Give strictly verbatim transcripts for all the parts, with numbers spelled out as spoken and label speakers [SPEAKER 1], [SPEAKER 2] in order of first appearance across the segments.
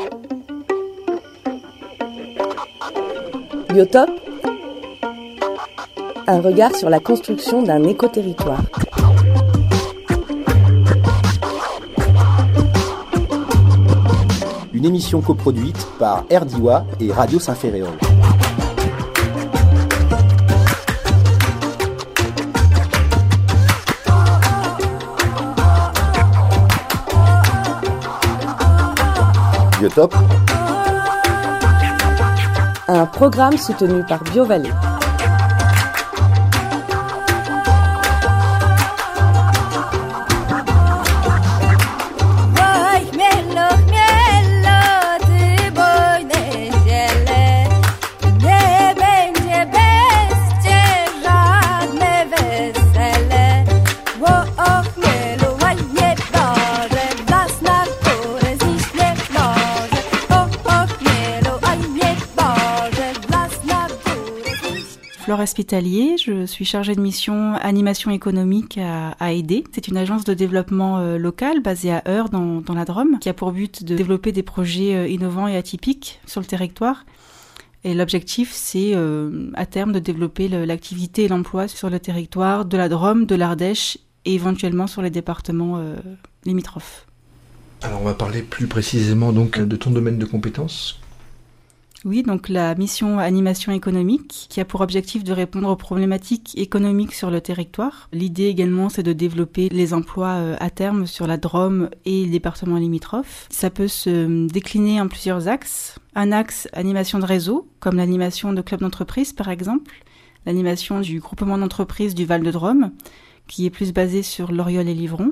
[SPEAKER 1] Biotope, un regard sur la construction d'un écoterritoire.
[SPEAKER 2] Une émission coproduite par Erdiwa et Radio Saint-Ferréol. Biotope,
[SPEAKER 1] un programme soutenu par BioVallée.
[SPEAKER 3] Flore Hospitalier, je suis chargée de mission animation économique à, à E D E. C'est une agence de développement euh, local basée à Eure dans, dans la Drôme qui a pour but de développer des projets euh, innovants et atypiques sur le territoire. Et l'objectif, c'est euh, à terme de développer le, l'activité et l'emploi sur le territoire de la Drôme, de l'Ardèche et éventuellement sur les départements euh, limitrophes.
[SPEAKER 4] Alors on va parler plus précisément donc de ton domaine de compétences.
[SPEAKER 3] Oui, donc la mission animation économique qui a pour objectif de répondre aux problématiques économiques sur le territoire. L'idée également, c'est de développer les emplois euh, à terme sur la Drôme et les départements limitrophes. Ça peut se décliner en plusieurs axes. Un axe animation de réseau, comme l'animation de clubs d'entreprise par exemple, l'animation du groupement d'entreprises du Val-de-Drôme, qui est plus basé sur l'Oriol et Livron.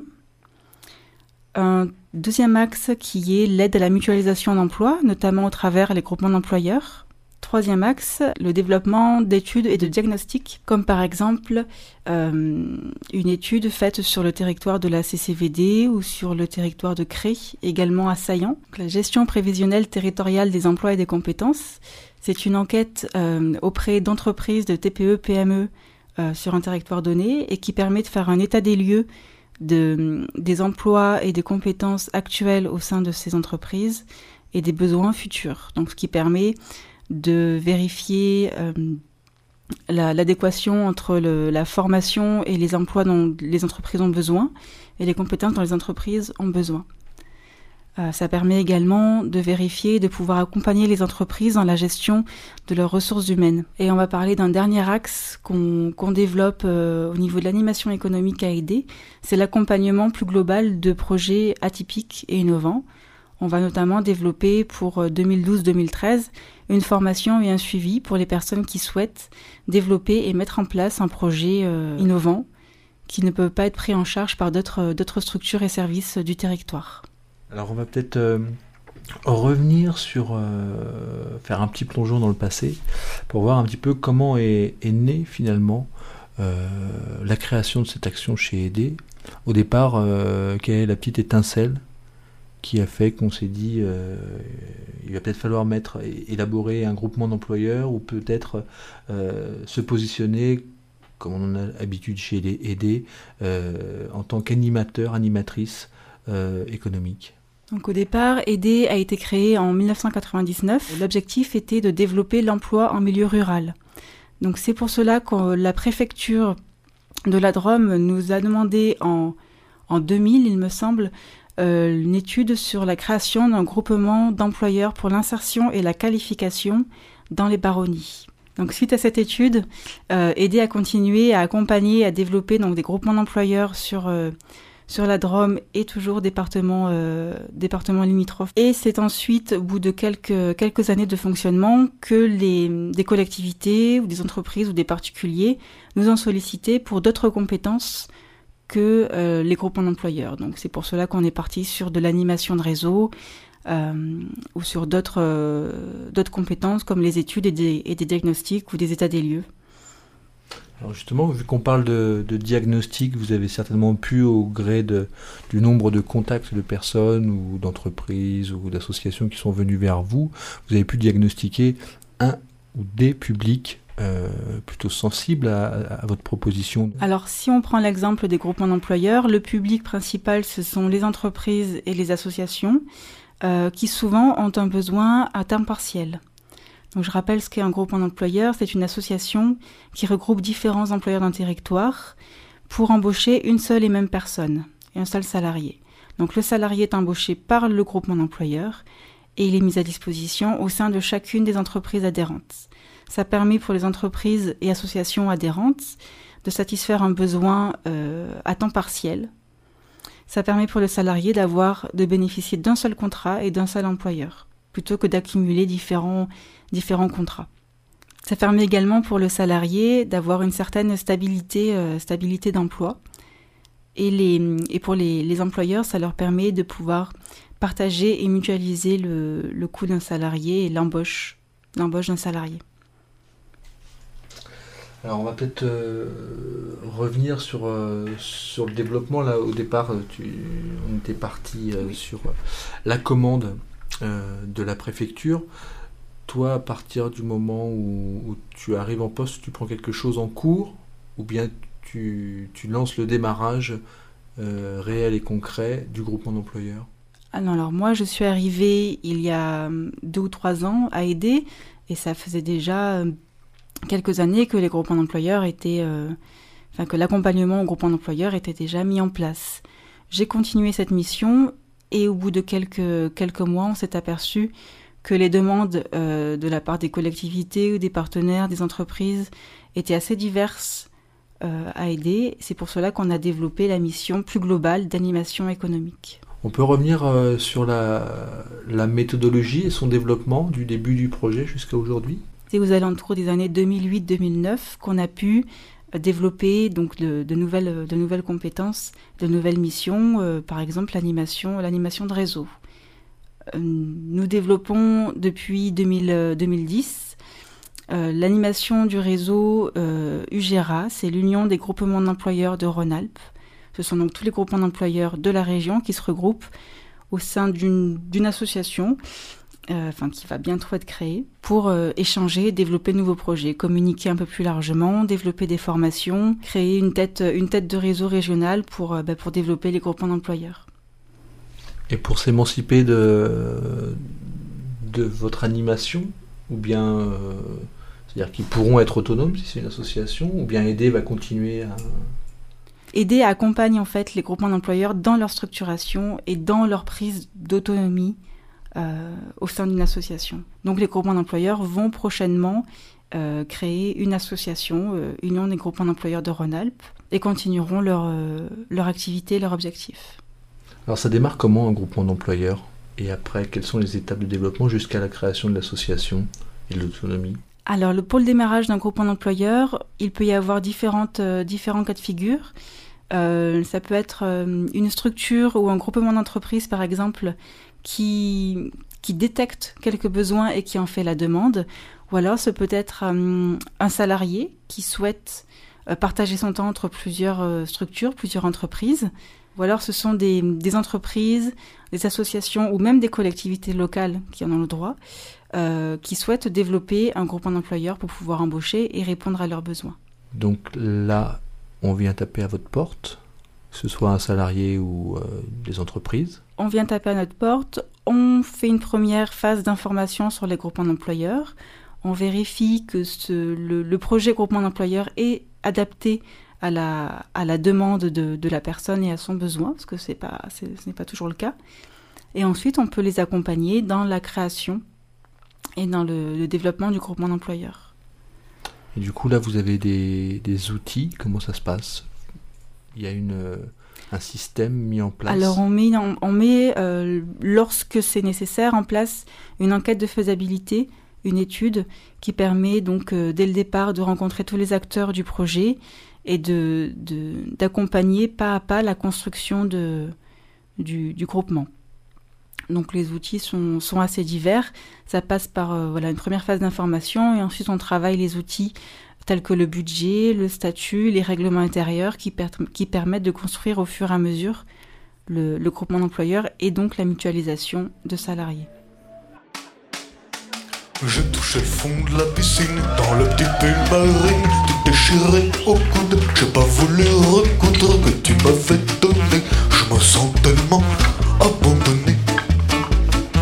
[SPEAKER 3] Un deuxième axe qui est l'aide à la mutualisation d'emploi, notamment au travers les groupements d'employeurs. Troisième axe, le développement d'études et de diagnostics, comme par exemple euh, une étude faite sur le territoire de la C C V D ou sur le territoire de Cré, également à Saillant. Donc, la gestion prévisionnelle territoriale des emplois et des compétences, c'est une enquête euh, auprès d'entreprises, de T P E, P M E euh, sur un territoire donné et qui permet de faire un état des lieux De, des emplois et des compétences actuelles au sein de ces entreprises et des besoins futurs. Donc, ce qui permet de vérifier euh, la, l'adéquation entre le, la formation et les emplois dont les entreprises ont besoin et les compétences dont les entreprises ont besoin. Euh, ça permet également de vérifier, de pouvoir accompagner les entreprises dans la gestion de leurs ressources humaines. Et on va parler d'un dernier axe qu'on, qu'on développe euh, au niveau de l'animation économique à E D E, c'est l'accompagnement plus global de projets atypiques et innovants. On va notamment développer pour deux mille douze deux mille treize une formation et un suivi pour les personnes qui souhaitent développer et mettre en place un projet euh, innovant qui ne peut pas être pris en charge par d'autres, d'autres structures et services du territoire.
[SPEAKER 4] Alors on va peut-être euh, revenir sur, euh, faire un petit plongeon dans le passé pour voir un petit peu comment est, est née finalement euh, la création de cette action chez E D E. Au départ, euh, quelle est la petite étincelle qui a fait qu'on s'est dit euh, il va peut-être falloir mettre, élaborer un groupement d'employeurs ou peut-être euh, se positionner comme on en a l'habitude chez E D E euh, en tant qu'animateur, animatrice euh, économique.
[SPEAKER 3] Donc au départ, E D E a été créé en dix-neuf cent quatre-vingt-dix-neuf. L'objectif était de développer l'emploi en milieu rural. Donc c'est pour cela que la préfecture de la Drôme nous a demandé en, en deux mille, il me semble, euh, une étude sur la création d'un groupement d'employeurs pour l'insertion et la qualification dans les baronnies. Donc suite à cette étude, euh, E D E a continué à accompagner, à développer donc, des groupements d'employeurs sur... Euh, sur la Drôme et toujours département, euh, département limitrophe. Et c'est ensuite, au bout de quelques, quelques années de fonctionnement, que les, des collectivités ou des entreprises ou des particuliers nous ont sollicité pour d'autres compétences que euh, les groupements d'employeurs. Donc c'est pour cela qu'on est parti sur de l'animation de réseau euh, ou sur d'autres, euh, d'autres compétences comme les études et des, et des diagnostics ou des états des lieux.
[SPEAKER 4] Alors justement, vu qu'on parle de, de diagnostic, vous avez certainement pu, au gré de, du nombre de contacts de personnes ou d'entreprises ou d'associations qui sont venues vers vous, vous avez pu diagnostiquer un ou des publics euh, plutôt sensibles à, à votre proposition.
[SPEAKER 3] Alors si on prend l'exemple des groupements d'employeurs, le public principal ce sont les entreprises et les associations. euh, qui souvent ont un besoin à temps partiel. Donc je rappelle ce qu'est un groupement d'employeurs, c'est une association qui regroupe différents employeurs d'un territoire pour embaucher une seule et même personne, un seul salarié. Donc le salarié est embauché par le groupement d'employeurs et il est mis à disposition au sein de chacune des entreprises adhérentes. Ça permet pour les entreprises et associations adhérentes de satisfaire un besoin euh, à temps partiel. Ça permet pour le salarié d'avoir, de bénéficier d'un seul contrat et d'un seul employeur, plutôt que d'accumuler différents, différents contrats. Ça permet également pour le salarié d'avoir une certaine stabilité, euh, stabilité d'emploi. Et, les, et pour les, les employeurs, ça leur permet de pouvoir partager et mutualiser le, le coût d'un salarié et l'embauche, l'embauche d'un salarié.
[SPEAKER 4] Alors on va peut-être euh, revenir sur, euh, sur le développement. Là, au départ, tu, on était parti euh, oui. sur euh, la commande euh, de la préfecture. Toi, à partir du moment où, où tu arrives en poste, tu prends quelque chose en cours ou bien tu, tu lances le démarrage euh, réel et concret du groupement d'employeurs?
[SPEAKER 3] Ah non, alors moi, je suis arrivée il y a deux ou trois ans à aider et ça faisait déjà quelques années que les groupements d'employeurs étaient, euh, enfin que l'accompagnement au groupement d'employeurs était déjà mis en place. J'ai continué cette mission et au bout de quelques, quelques mois, on s'est aperçu que les demandes euh, de la part des collectivités ou des partenaires, des entreprises étaient assez diverses euh, à aider. C'est pour cela qu'on a développé la mission plus globale d'animation économique.
[SPEAKER 4] On peut revenir euh, sur la, la méthodologie et son développement du début du projet jusqu'à aujourd'hui?
[SPEAKER 3] C'est aux alentours des années deux mille huit deux mille neuf qu'on a pu développer donc de, de, nouvelles, de nouvelles compétences, de nouvelles missions, euh, par exemple l'animation, l'animation de réseau. Euh, nous développons depuis deux mille, deux mille dix euh, l'animation du réseau euh, U G R A, c'est l'Union des groupements d'employeurs de Rhône-Alpes. Ce sont donc tous les groupements d'employeurs de la région qui se regroupent au sein d'une, d'une association Euh, enfin, qui va bientôt être créée, pour euh, échanger, développer de nouveaux projets, communiquer un peu plus largement, développer des formations, créer une tête, une tête de réseau régional pour, euh, bah, pour développer les groupements d'employeurs.
[SPEAKER 4] Et pour s'émanciper de, de votre animation, ou bien, euh, c'est-à-dire qu'ils pourront être autonomes si c'est une association, ou bien aider va continuer à...
[SPEAKER 3] Aider accompagne en fait les groupements d'employeurs dans leur structuration et dans leur prise d'autonomie Euh, au sein d'une association. Donc les groupements d'employeurs vont prochainement euh, créer une association, euh, Union des groupements d'employeurs de Rhône-Alpes, et continueront leur, euh, leur activité, leur objectif.
[SPEAKER 4] Alors ça démarre comment un groupement d'employeurs? Et après, quelles sont les étapes de développement jusqu'à la création de l'association et de l'autonomie? Alors
[SPEAKER 3] le, pour le démarrage d'un groupement d'employeurs, il peut y avoir différentes, euh, différents cas de figure. Euh, ça peut être euh, une structure ou un groupement d'entreprise, par exemple, Qui, qui détecte quelques besoins et qui en fait la demande, ou alors ce peut être um, un salarié qui souhaite euh, partager son temps entre plusieurs euh, structures, plusieurs entreprises, ou alors ce sont des, des entreprises, des associations ou même des collectivités locales qui en ont le droit, euh, qui souhaitent développer un groupement d'employeurs pour pouvoir embaucher et répondre à leurs besoins.
[SPEAKER 4] Donc là, on vient taper à votre porte, que ce soit un salarié ou euh, des entreprises?
[SPEAKER 3] On vient taper à notre porte, on fait une première phase d'information sur les groupements d'employeurs, on vérifie que ce, le, le projet groupement d'employeurs est adapté à la, à la demande de, de la personne et à son besoin, parce que c'est pas, c'est, ce n'est pas toujours le cas. Et ensuite, on peut les accompagner dans la création et dans le, le développement du groupement d'employeurs.
[SPEAKER 4] Et du coup, là, vous avez des, des outils, comment ça se passe? Il y a une... un système mis en place?
[SPEAKER 3] Alors on met, on, on met euh, lorsque c'est nécessaire, en place une enquête de faisabilité, une étude qui permet donc euh, dès le départ de rencontrer tous les acteurs du projet et de, de, d'accompagner pas à pas la construction de, du, du groupement. Donc les outils sont, sont assez divers. Ça passe par euh, voilà, une première phase d'information et ensuite on travaille les outils tels que le budget, le statut, les règlements intérieurs qui, per- qui permettent de construire au fur et à mesure le, le groupement d'employeurs et donc la mutualisation de salariés.
[SPEAKER 5] J'ai touché le fond de la piscine, dans le petit pull marine, tout déchiré au coude, j'ai pas voulu recoudre que tu m'avais donné, je me sens tellement abandonné.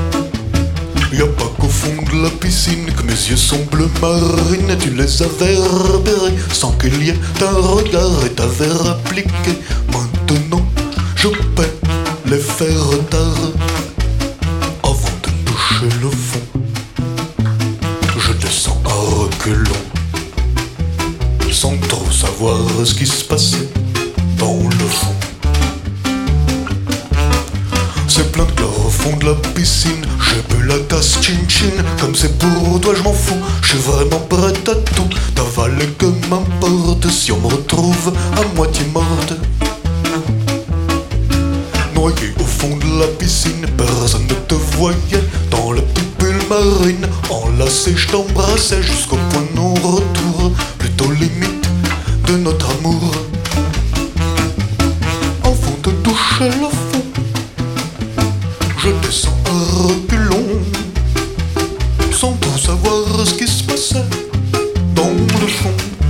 [SPEAKER 5] Y a pas qu'au fond de la piscine que mes yeux sont bleu marine. Tu les avais repérés sans qu'il y ait un regard et t'avais appliqué. Maintenant je paie les faits retard. Avant de toucher le fond, je descends à reculons, sans trop savoir ce qui se passait dans le fond. C'est plein de chlore au fond de la piscine. J'ai bu la tasse chin-chin. Comme c'est pour toi je m'en fous. Je suis vraiment prête à tout. D'avaler que m'importe si on me retrouve à moitié morte. Noyé au fond de la piscine, personne ne te voyait. Dans la petite bulle marine, enlacé je t'embrassais jusqu'au point de non-retour, plutôt limite de notre amour. Avant de toucher le fond, je descends à reculons, sans tout savoir ce qui se passait dans le fond.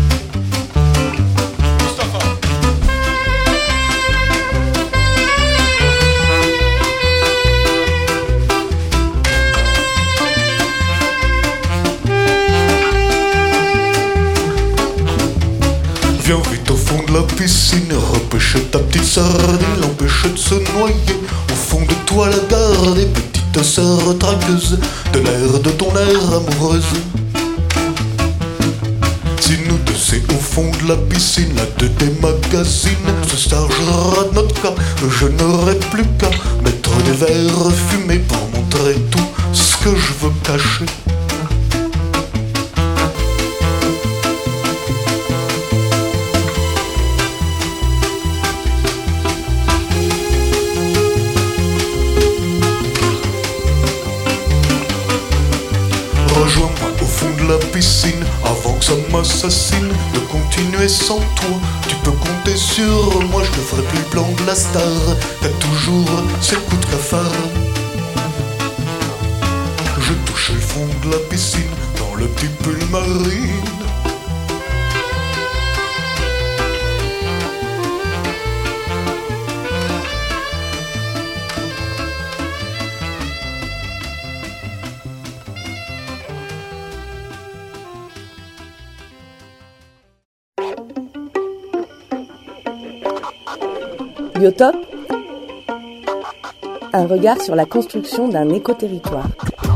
[SPEAKER 5] Viens vite au fond de la piscine, repêche ta petite sardine, l'empêche de se noyer. Au fond de toi la garde, et petite sœur traqueuse, de l'air de ton air amoureuse. Si nous deux c'est au fond de la piscine, la de des magazines se chargera de notre cas. Je n'aurai plus qu'à mettre des verres fumés pour montrer tout ce que je veux cacher. Rejoins-moi au fond de la piscine avant que ça m'assassine. De continuer sans toi, tu peux compter sur moi. Je te ferai plus le plan de la star. T'as toujours ces coups de cafard. Je touche le fond de la piscine dans le petit pull marine.
[SPEAKER 1] Biotope, un regard sur la construction d'un écoterritoire.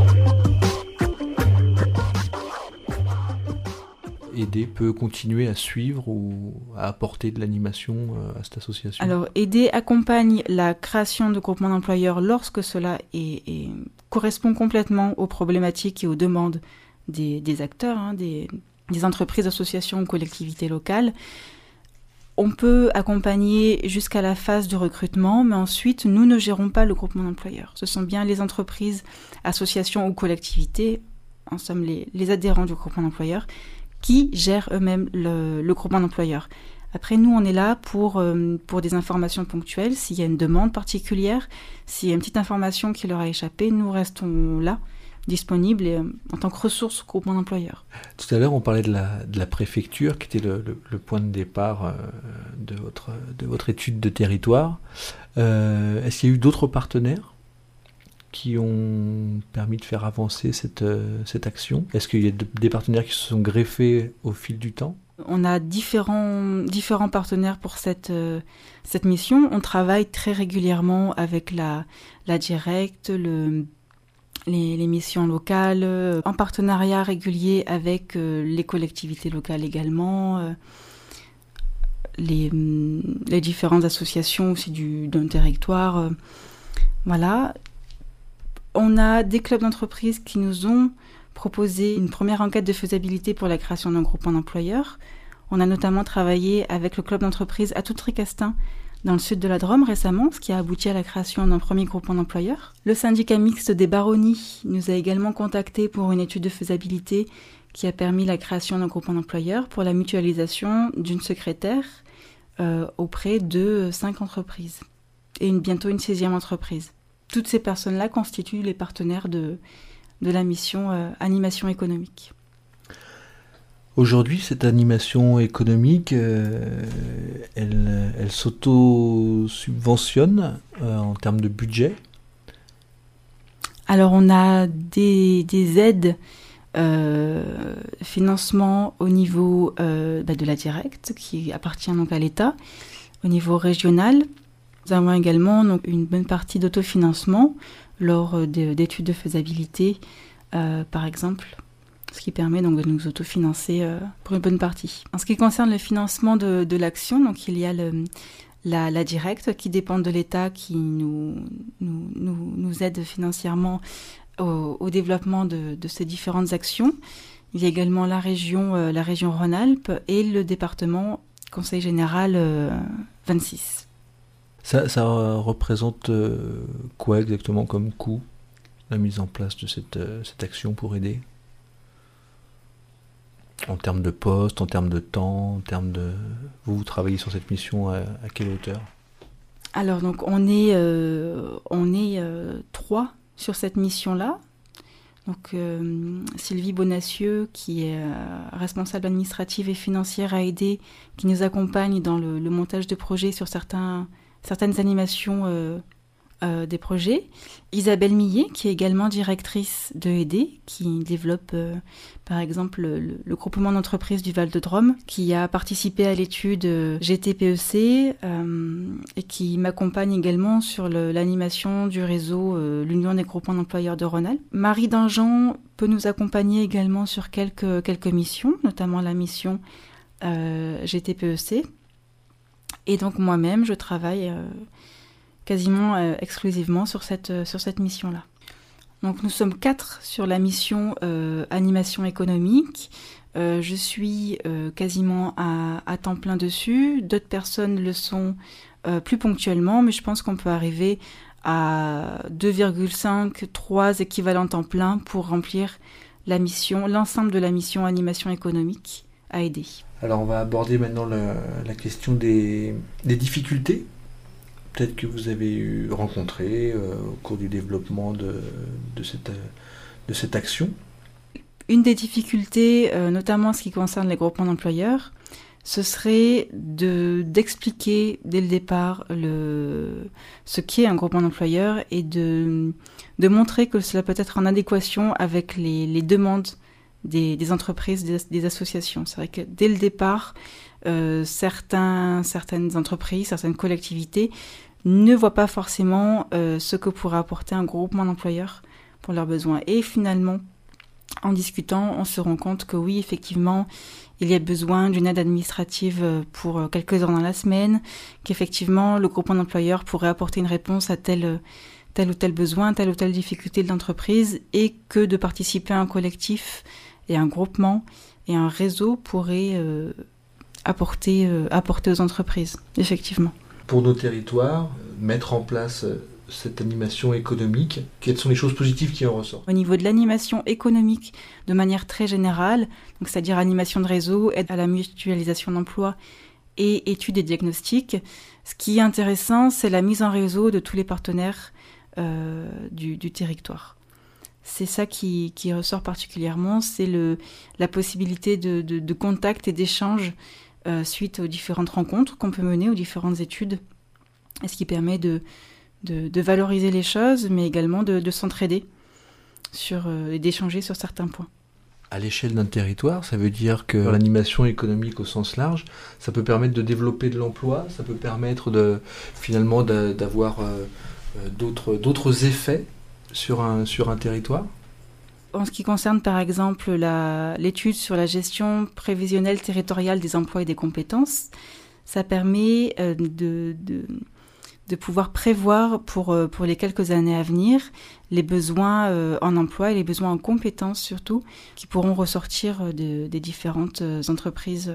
[SPEAKER 4] Aider peut continuer à suivre ou à apporter de l'animation à cette association?
[SPEAKER 3] Alors, Aider accompagne la création de groupements d'employeurs lorsque cela est, est, correspond complètement aux problématiques et aux demandes des, des acteurs, hein, des, des entreprises, associations ou collectivités locales. On peut accompagner jusqu'à la phase de recrutement, mais ensuite, nous ne gérons pas le groupement d'employeurs. Ce sont bien les entreprises, associations ou collectivités, en somme les, les adhérents du groupement d'employeurs, qui gèrent eux-mêmes le, le groupement d'employeurs. Après, nous, on est là pour, euh, pour des informations ponctuelles. S'il y a une demande particulière, s'il y a une petite information qui leur a échappé, nous restons là, disponibles et, euh, en tant que ressources au groupement d'employeurs.
[SPEAKER 4] Tout à l'heure, on parlait de la, de la préfecture, qui était le, le, le point de départ euh, de, votre, de votre étude de territoire. Euh, est-ce qu'il y a eu d'autres partenaires qui ont permis de faire avancer cette, euh, cette action? Est-ce qu'il y a de, des partenaires qui se sont greffés au fil du temps?
[SPEAKER 3] On a différents, différents partenaires pour cette, euh, cette mission. On travaille très régulièrement avec la, la Directe, le, les, les missions locales, euh, en partenariat régulier avec euh, les collectivités locales également, euh, les, les différentes associations aussi du, d'un territoire. Euh, voilà. On a des clubs d'entreprise qui nous ont proposé une première enquête de faisabilité pour la création d'un groupement d'employeurs. On a notamment travaillé avec le club d'entreprise à Toutré-Castin dans le sud de la Drôme récemment, ce qui a abouti à la création d'un premier groupement d'employeurs. Le syndicat mixte des Baronnies nous a également contactés pour une étude de faisabilité qui a permis la création d'un groupement d'employeurs pour la mutualisation d'une secrétaire euh, auprès de cinq entreprises et une, bientôt une sixième entreprise. Toutes ces personnes-là constituent les partenaires de, de la mission euh, animation économique.
[SPEAKER 4] Aujourd'hui, cette animation économique, euh, elle, elle s'auto-subventionne euh, en termes de budget?
[SPEAKER 3] Alors on a des, des aides, euh, financement au niveau euh, bah, de la directe, qui appartient donc à l'État, au niveau régional. Nous avons également donc, une bonne partie d'autofinancement lors de, d'études de faisabilité, euh, par exemple, ce qui permet donc de nous autofinancer euh, pour une bonne partie. En ce qui concerne le financement de, de l'action, donc il y a le, la, la directe qui dépend de l'État, qui nous, nous, nous, nous aide financièrement au, au développement de, de ces différentes actions. Il y a également la région, euh, la région Rhône-Alpes et le département Conseil général euh, vingt-six.
[SPEAKER 4] Ça, ça représente euh, quoi exactement comme coût, la mise en place de cette, euh, cette action pour aider ? En termes de poste, en termes de temps, en termes de... Vous, vous travaillez sur cette mission à, à quelle hauteur ?
[SPEAKER 3] Alors, donc, on est, euh, on est euh, trois sur cette mission-là. Donc, euh, Sylvie Bonacieux, qui est euh, responsable administrative et financière à aider, qui nous accompagne dans le, le montage de projets sur certains... certaines animations euh, euh, des projets. Isabelle Millet, qui est également directrice de E D E, qui développe euh, par exemple le, le groupement d'entreprises du Val-de-Drôme, qui a participé à l'étude euh, G T P E C euh, et qui m'accompagne également sur le, l'animation du réseau euh, l'Union des groupements d'employeurs de Rhône-Alpes. Marie Dangean peut nous accompagner également sur quelques, quelques missions, notamment la mission euh, G T P E C. Et donc moi-même, je travaille euh, quasiment euh, exclusivement sur cette, euh, sur cette mission-là. Donc nous sommes quatre sur la mission euh, animation économique. Euh, je suis euh, quasiment à, à temps plein dessus. D'autres personnes le sont euh, plus ponctuellement, mais je pense qu'on peut arriver à deux virgule cinq, trois équivalents temps plein pour remplir la mission, l'ensemble de la mission animation économique à aider.
[SPEAKER 4] Alors on va aborder maintenant la, la question des, des difficultés, peut-être que vous avez eu, rencontrées euh, au cours du développement de, de, cette, de cette action.
[SPEAKER 3] Une des difficultés, euh, notamment en ce qui concerne les groupements d'employeurs, ce serait de, d'expliquer dès le départ le, ce qu'est un groupement d'employeurs et de, de montrer que cela peut être en adéquation avec les, les demandes Des, des entreprises, des, des associations. C'est vrai que dès le départ, euh, certains, certaines entreprises, certaines collectivités ne voient pas forcément euh, ce que pourrait apporter un groupement d'employeurs pour leurs besoins. Et finalement, en discutant, on se rend compte que oui, effectivement, il y a besoin d'une aide administrative pour quelques heures dans la semaine, qu'effectivement, le groupement d'employeurs pourrait apporter une réponse à tel, tel ou tel besoin, telle ou telle difficulté de l'entreprise, et que de participer à un collectif et un groupement et un réseau pourrait euh, apporter, euh, apporter aux entreprises, effectivement.
[SPEAKER 4] Pour nos territoires, mettre en place cette animation économique, quelles sont les choses positives qui en ressortent ?
[SPEAKER 3] Au niveau de l'animation économique, de manière très générale, donc c'est-à-dire animation de réseau, aide à la mutualisation d'emploi et études et diagnostics, ce qui est intéressant, c'est la mise en réseau de tous les partenaires euh, du, du territoire. C'est ça qui, qui ressort particulièrement, c'est le, la possibilité de, de, de contact et d'échange euh, suite aux différentes rencontres qu'on peut mener, aux différentes études, et ce qui permet de, de, de valoriser les choses, mais également de, de s'entraider sur, euh, et d'échanger sur certains points.
[SPEAKER 4] À l'échelle d'un territoire, ça veut dire que l'animation économique au sens large, ça peut permettre de développer de l'emploi, ça peut permettre de, finalement de, d'avoir euh, d'autres, d'autres effets sur un, sur un territoire ?
[SPEAKER 3] En ce qui concerne par exemple la, l'étude sur la gestion prévisionnelle territoriale des emplois et des compétences, ça permet euh, de, de, de pouvoir prévoir pour, euh, pour les quelques années à venir les besoins euh, en emploi et les besoins en compétences surtout qui pourront ressortir de, des différentes entreprises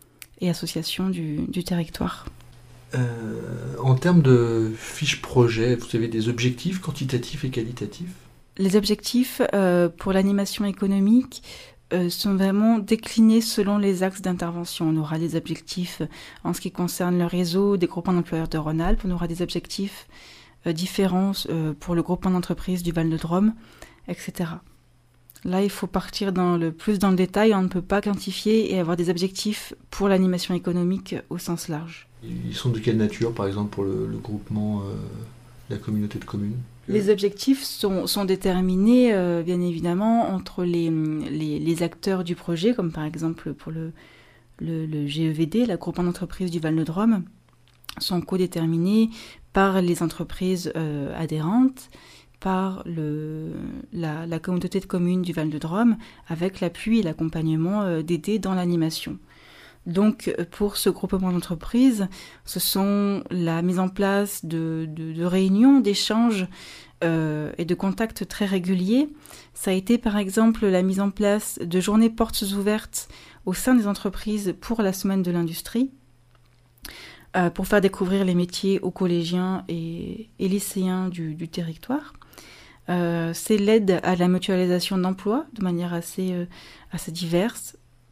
[SPEAKER 3] et associations du, du territoire.
[SPEAKER 4] Euh, en termes de fiches projet, vous avez des objectifs quantitatifs et qualitatifs ?
[SPEAKER 3] Les objectifs euh, pour l'animation économique euh, sont vraiment déclinés selon les axes d'intervention. On aura des objectifs en ce qui concerne le réseau des groupements d'employeurs de Rhône-Alpes, on aura des objectifs euh, différents euh, pour le groupement d'entreprises du Val-de-Drôme, et cetera. Là, il faut partir dans le, plus dans le détail, on ne peut pas quantifier et avoir des objectifs pour l'animation économique au sens large.
[SPEAKER 4] Ils sont de quelle nature, par exemple, pour le, le groupement euh, de la communauté de communes ?
[SPEAKER 3] Les objectifs sont, sont déterminés, euh, bien évidemment, entre les, les, les acteurs du projet, comme par exemple pour le, le, le G E V D, la groupement d'entreprises du Val-de-Drôme, sont co-déterminés par les entreprises euh, adhérentes, par le, la, la communauté de communes du Val-de-Drôme, avec l'appui et l'accompagnement euh, d'aider dans l'animation. Donc, pour ce groupement d'entreprises, ce sont la mise en place de, de, de réunions, d'échanges euh, et de contacts très réguliers. Ça a été, par exemple, la mise en place de journées portes ouvertes au sein des entreprises pour la semaine de l'industrie, euh, pour faire découvrir les métiers aux collégiens et, et lycéens du, du territoire. Euh, c'est l'aide à la mutualisation d'emplois de manière assez, euh, assez diverse.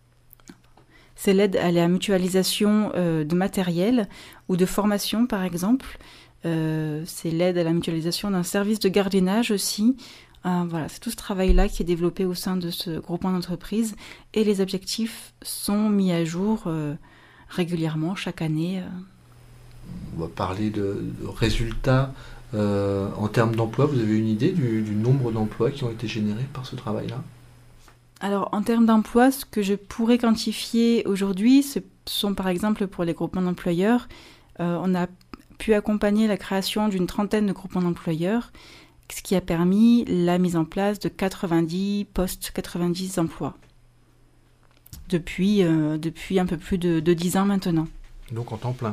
[SPEAKER 3] C'est l'aide à la mutualisation euh, de matériel ou de formation, par exemple. Euh, c'est l'aide à la mutualisation d'un service de gardiennage aussi. Euh, voilà, c'est tout ce travail-là qui est développé au sein de ce groupement d'entreprises. Et les objectifs sont mis à jour euh, régulièrement, chaque année.
[SPEAKER 4] On va parler de, de résultats euh, en termes d'emploi. Vous avez une idée du, du nombre d'emplois qui ont été générés par ce travail-là ?
[SPEAKER 3] Alors, en termes d'emploi, ce que je pourrais quantifier aujourd'hui, ce sont par exemple pour les groupements d'employeurs. Euh, on a pu accompagner la création d'une trentaine de groupements d'employeurs, ce qui a permis la mise en place de quatre-vingt-dix postes, quatre-vingt-dix emplois, depuis, euh, depuis un peu plus de, de dix ans maintenant.
[SPEAKER 4] Donc en temps plein ?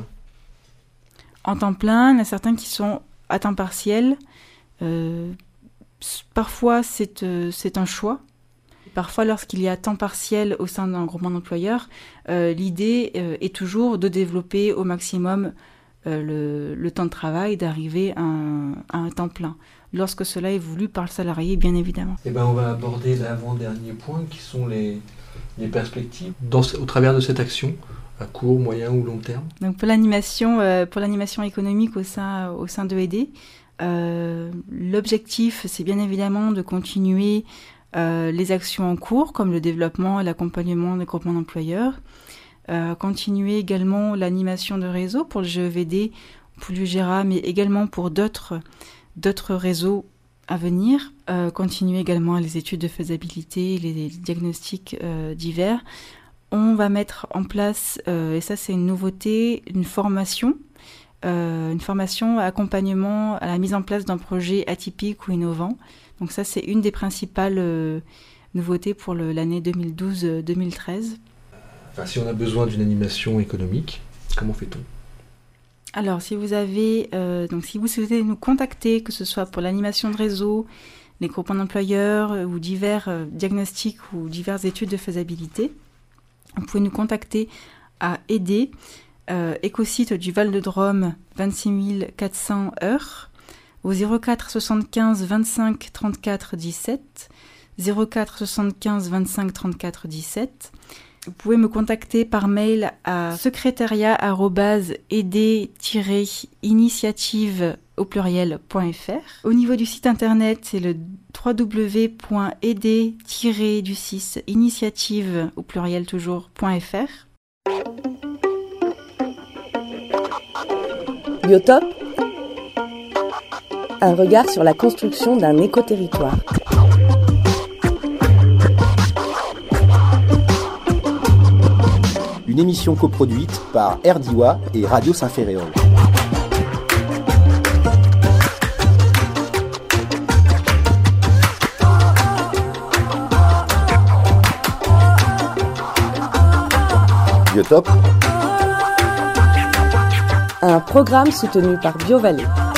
[SPEAKER 3] En temps plein, il y en a certains qui sont à temps partiel. Euh, parfois, c'est, euh, c'est un choix. Parfois, lorsqu'il y a temps partiel au sein d'un groupement d'employeurs, euh, l'idée euh, est toujours de développer au maximum euh, le, le temps de travail, d'arriver à un, à un temps plein, lorsque cela est voulu par le salarié, bien évidemment.
[SPEAKER 4] Eh ben, on va aborder l'avant-dernier point, qui sont les, les perspectives dans, au travers de cette action, à court, moyen ou long terme.
[SPEAKER 3] Donc pour l'animation, euh, pour l'animation économique au sein, au sein de E D, euh, l'objectif, c'est bien évidemment de continuer Euh, les actions en cours, comme le développement et l'accompagnement des groupements d'employeurs. Euh, continuer également l'animation de réseaux pour le G E V D, pour l'U G E R A, mais également pour d'autres, d'autres réseaux à venir. Euh, continuer également les études de faisabilité, les, les diagnostics euh, divers. On va mettre en place, euh, et ça c'est une nouveauté, une formation, euh, une formation accompagnement à la mise en place d'un projet atypique ou innovant. Donc ça, c'est une des principales euh, nouveautés pour le, l'année deux mille douze deux mille treize.
[SPEAKER 4] Enfin, si on a besoin d'une animation économique, comment fait-on ?
[SPEAKER 3] Alors, si vous avez, euh, donc si vous souhaitez nous contacter, que ce soit pour l'animation de réseau, les groupements d'employeurs euh, ou divers euh, diagnostics ou diverses études de faisabilité, vous pouvez nous contacter à E D, euh, écosite du Val-de-Drôme, vingt-six mille quatre cents heures, au zéro quatre soixante-quinze vingt-cinq trente-quatre dix-sept, zéro quatre soixante-quinze vingt-cinq trente-quatre dix-sept. Vous pouvez me contacter par mail à secrétariat arobase ed-initiative au pluriel point f r. Au niveau du site internet, c'est le w w w point ed six initiative au pluriel toujours .fr.
[SPEAKER 1] Biotope, un regard sur la construction d'un écoterritoire.
[SPEAKER 2] Une émission coproduite par Erdiwa et Radio Saint-Ferréol. Biotope,
[SPEAKER 1] un programme soutenu par BioVallée.